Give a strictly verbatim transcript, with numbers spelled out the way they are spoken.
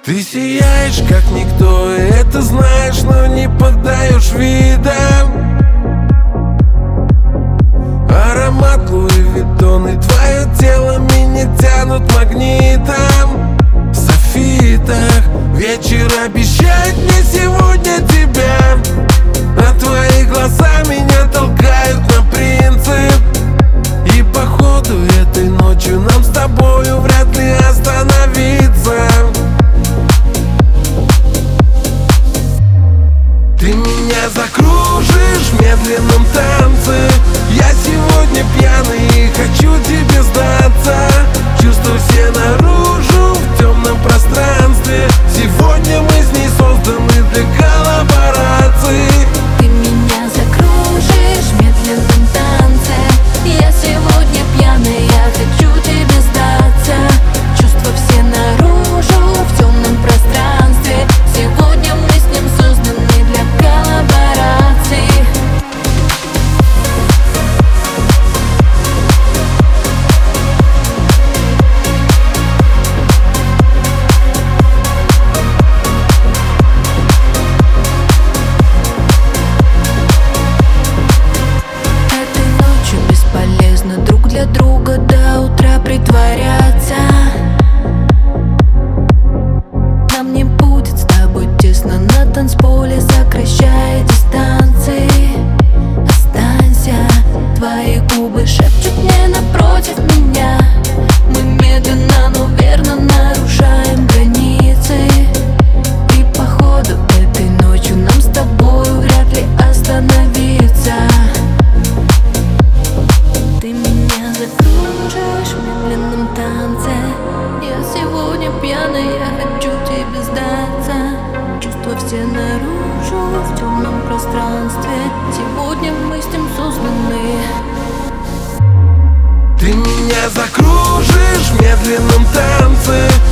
Ты сияешь, как никто, и это знаешь, но не подаешь видом. Аромат Луи Виттон и твое тело меня тянут магнитом. В софитах вечер обещает мне сегодня тебя, а твои глаза меня толкают на принцип. И походу этой ночью нам с тобою вряд ли остановиться. Ты меня закружишь в медленном танце. Я сегодня пьяный и хочу тебе сдаться. Чувства все наружу в темном пространстве. Сегодня мы с ней созданы для коллаборации. Ты меня закружишь в медленном танце. Я сегодня пьяный, я хочу тебе сдаться. Чувства все наружу в темном пространстве. Сегодня мы с ним созданы для коллаборации. Друг для друга до утра притворяться. Нам не будет с тобой тесно на танцполе, сокращая дистанции. Останься, твои губы шепчут мне напротив меня. Мы медленно, но верно нарушаем границы. И походу этой ночью нам с тобою вряд ли остановиться. Ты меня закружишь в медленном танце. Я сегодня пьяный, я хочу тебе сдаться. Чувства все наружу в темном пространстве. Сегодня мы с ним созданы. Ты меня закружишь в медленном танце.